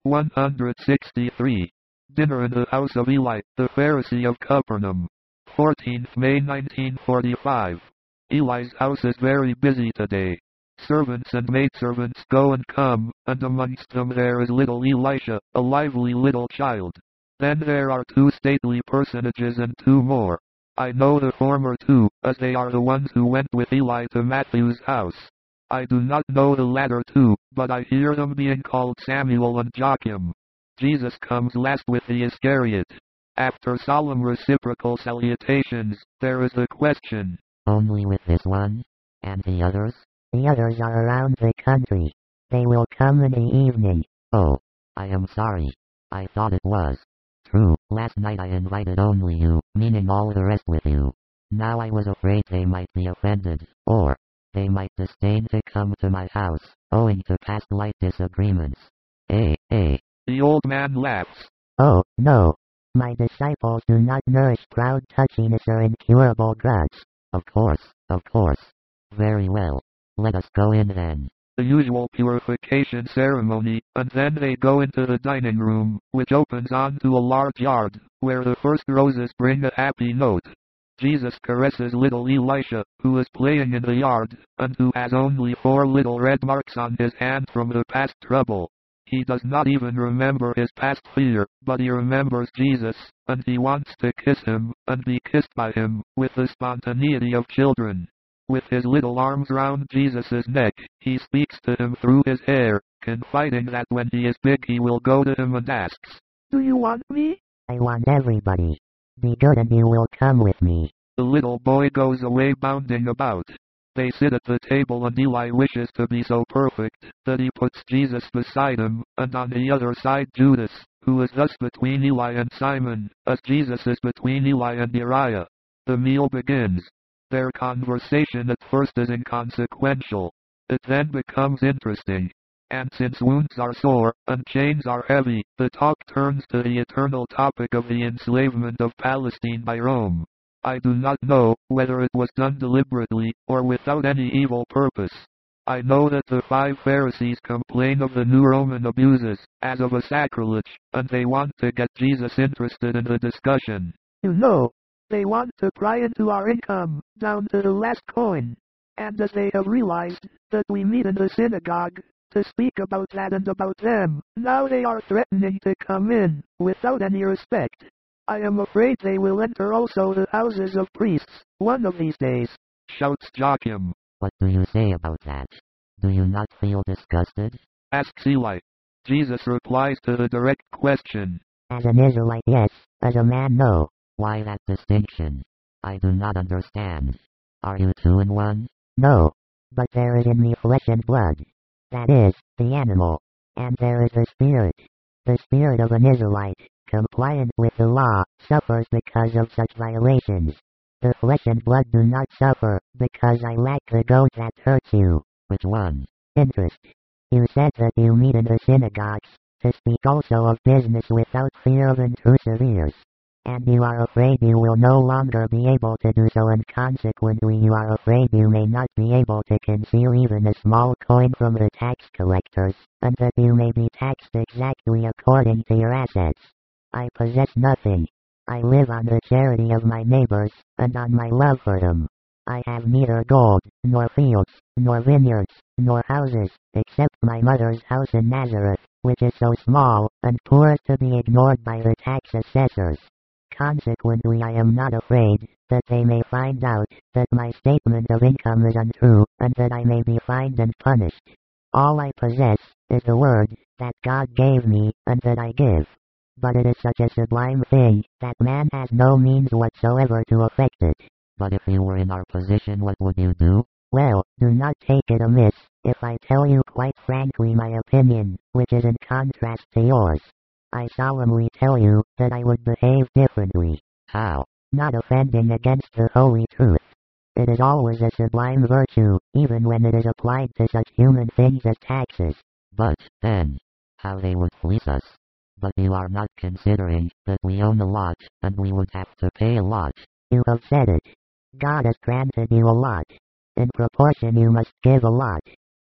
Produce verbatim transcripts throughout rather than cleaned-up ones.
one hundred sixty-three. Dinner in the house of Eli, the Pharisee of Capernaum. fourteenth May nineteen forty-five. Eli's house is very busy today. Servants and maidservants go and come, and amongst them there is little Elisha, a lively little child. Then there are two stately personages and two more. I know the former two, as they are the ones who went with Eli to Matthew's house. I do not know the latter two, but I hear them being called Samuel and Joachim. Jesus comes last with the Iscariot. After solemn reciprocal salutations, there is the question. Only with this one? And the others? The others are around the country. They will come in the evening. Oh, I am sorry. I thought it was true. Last night I invited only you, meaning all the rest with you. Now I was afraid they might be offended, or they might disdain to come to my house, owing to past light disagreements. Eh, eh. The old man laughs. Oh, no. My disciples do not nourish proud touchiness or incurable grudge. Of course, of course. Very well. Let us go in then. The usual purification ceremony, and then they go into the dining room, which opens onto a large yard, where the first roses bring a happy note. Jesus caresses little Elisha, who is playing in the yard, and who has only four little red marks on his hand from the past trouble. He does not even remember his past fear, but he remembers Jesus, and he wants to kiss him, and be kissed by him, with the spontaneity of children. With his little arms round Jesus' neck, he speaks to him through his hair, confiding that when he is big he will go to him and asks, "Do you want me?" I want everybody. Be good and you will come with me. The little boy goes away bounding about. They sit at the table and Eli wishes to be so perfect that he puts Jesus beside him, and on the other side Judas, who is thus between Eli and Simon, as Jesus is between Eli and Uriah. The meal begins. Their conversation at first is inconsequential. It then becomes interesting. And since wounds are sore, and chains are heavy, the talk turns to the eternal topic of the enslavement of Palestine by Rome. I do not know whether it was done deliberately, or without any evil purpose. I know that the five Pharisees complain of the new Roman abuses, as of a sacrilege, and they want to get Jesus interested in the discussion. You know, they want to pry into our income, down to the last coin. And as they have realized that we meet in the synagogue to speak about that and about them, now they are threatening to come in, without any respect. I am afraid they will enter also the houses of priests, one of these days, shouts Joachim. What do you say about that? Do you not feel disgusted? Asks Eli. Jesus replies to the direct question. As an Israelite, yes. As a man, no. Why that distinction? I do not understand. Are you two in one? No. But there is in me flesh and blood. That is, the animal. And there is the spirit. The spirit of an Israelite, compliant with the law, suffers because of such violations. The flesh and blood do not suffer, because I lack the goad that hurts you. Which one? Interest. You said that you meet in the synagogues, to speak also of business without fear of intrusive ears. And you are afraid you will no longer be able to do so, and consequently you are afraid you may not be able to conceal even a small coin from the tax collectors, and that you may be taxed exactly according to your assets. I possess nothing. I live on the charity of my neighbors, and on my love for them. I have neither gold, nor fields, nor vineyards, nor houses, except my mother's house in Nazareth, which is so small, and poor as to be ignored by the tax assessors. Consequently I am not afraid that they may find out that my statement of income is untrue, and that I may be fined and punished. All I possess is the word that God gave me, and that I give. But it is such a sublime thing that man has no means whatsoever to affect it. But if you were in our position, what would you do? Well, do not take it amiss if I tell you quite frankly my opinion, which is in contrast to yours. I solemnly tell you that I would behave differently. How? Not offending against the holy truth. It is always a sublime virtue, even when it is applied to such human things as taxes. But, then, how they would fleece us. But you are not considering that we own a lot, and we would have to pay a lot. You have said it. God has granted you a lot. In proportion you must give a lot.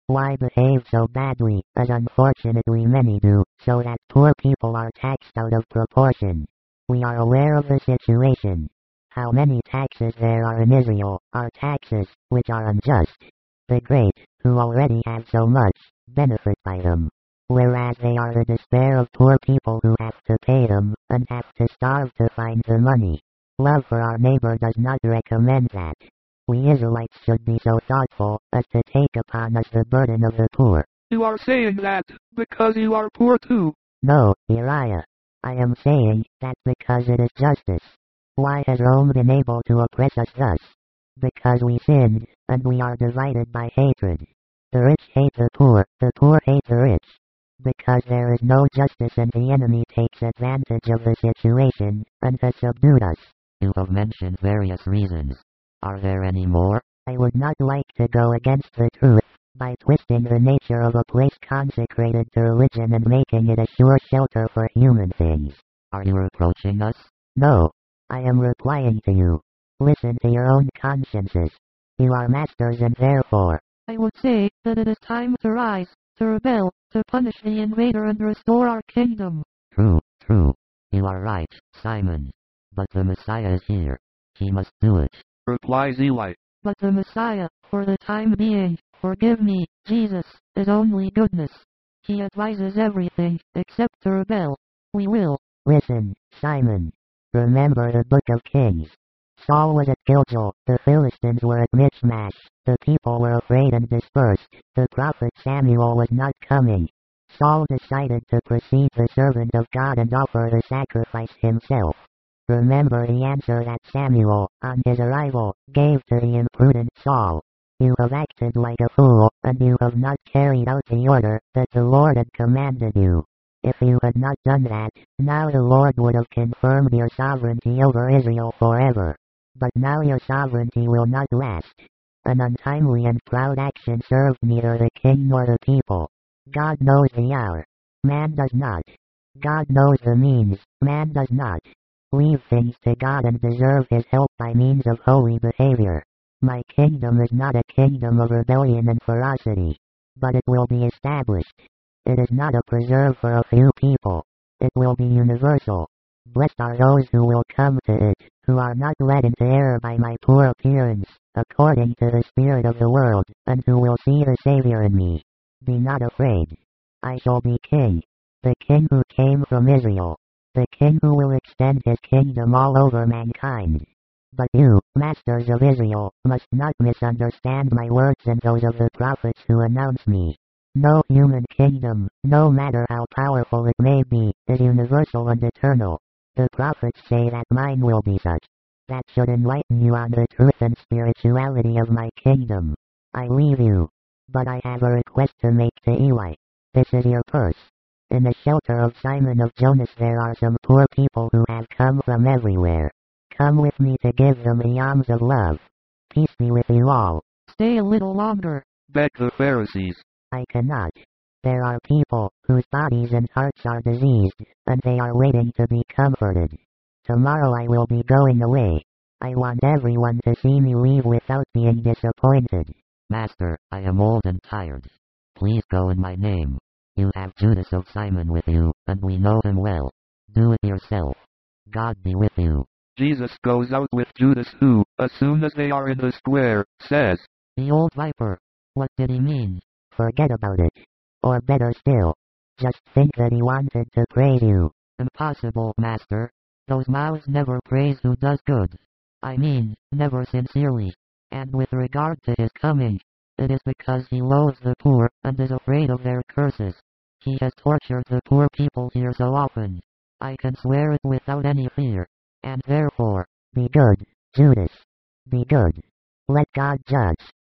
Why behave so badly, as unfortunately many do, so that poor people are taxed out of proportion? We are aware of the situation. How many taxes there are in Israel, are taxes, which are unjust. The great, who already have so much, benefit by them. Whereas they are the despair of poor people who have to pay them, and have to starve to find the money. Love for our neighbor does not recommend that. We Israelites should be so thoughtful, as to take upon us the burden of the poor. You are saying that, because you are poor too. No, Uriah. I am saying, that because it is justice. Why has Rome been able to oppress us thus? Because we sinned, and we are divided by hatred. The rich hate the poor, the poor hate the rich. Because there is no justice and the enemy takes advantage of the situation, and has subdued us. You have mentioned various reasons. Are there any more? I would not like to go against the truth, by twisting the nature of a place consecrated to religion and making it a sure shelter for human things. Are you reproaching us? No. I am replying to you. Listen to your own consciences. You are masters and therefore, I would say that it is time to rise, to rebel, to punish the invader and restore our kingdom. True, true. You are right, Simon. But the Messiah is here. He must do it. Replies Eli. But the Messiah, for the time being, forgive me, Jesus, is only goodness. He advises everything, except to rebel. We will. Listen, Simon. Remember the Book of Kings. Saul was at Gilgal, the Philistines were at Michmash, the people were afraid and dispersed, the prophet Samuel was not coming. Saul decided to precede the servant of God and offer the sacrifice himself. Remember the answer that Samuel, on his arrival, gave to the imprudent Saul. You have acted like a fool, and you have not carried out the order that the Lord had commanded you. If you had not done that, now the Lord would have confirmed your sovereignty over Israel forever. But now your sovereignty will not last. An untimely and proud action served neither the king nor the people. God knows the hour. Man does not. God knows the means. Man does not. Leave things to God and deserve His help by means of holy behavior. My kingdom is not a kingdom of rebellion and ferocity. But it will be established. It is not a preserve for a few people. It will be universal. Blessed are those who will come to it, who are not led into error by my poor appearance, according to the spirit of the world, and who will see the Savior in me. Be not afraid. I shall be king. The king who came from Israel. The king who will extend his kingdom all over mankind. But you, masters of Israel, must not misunderstand my words and those of the prophets who announce me. No human kingdom, no matter how powerful it may be, is universal and eternal. The prophets say that mine will be such. That should enlighten you on the truth and spirituality of my kingdom. I leave you. But I have a request to make to Eli. This is your purse. In the shelter of Simon of Jonas there are some poor people who have come from everywhere. Come with me to give them the alms of love. Peace be with you all. Stay a little longer. Begged the Pharisees. I cannot. There are people, whose bodies and hearts are diseased, and they are waiting to be comforted. Tomorrow I will be going away. I want everyone to see me leave without being disappointed. Master, I am old and tired. Please go in my name. You have Judas of Simon with you, and we know him well. Do it yourself. God be with you. Jesus goes out with Judas who, as soon as they are in the square, says, The old viper. What did he mean? Forget about it. Or better still, just think that he wanted to praise you. Impossible, Master. Those mouths never praise who does good. I mean, never sincerely. And with regard to his coming, it is because he loathes the poor, and is afraid of their curses. He has tortured the poor people here so often. I can swear it without any fear. And therefore, be good, Judas. Be good. Let God judge.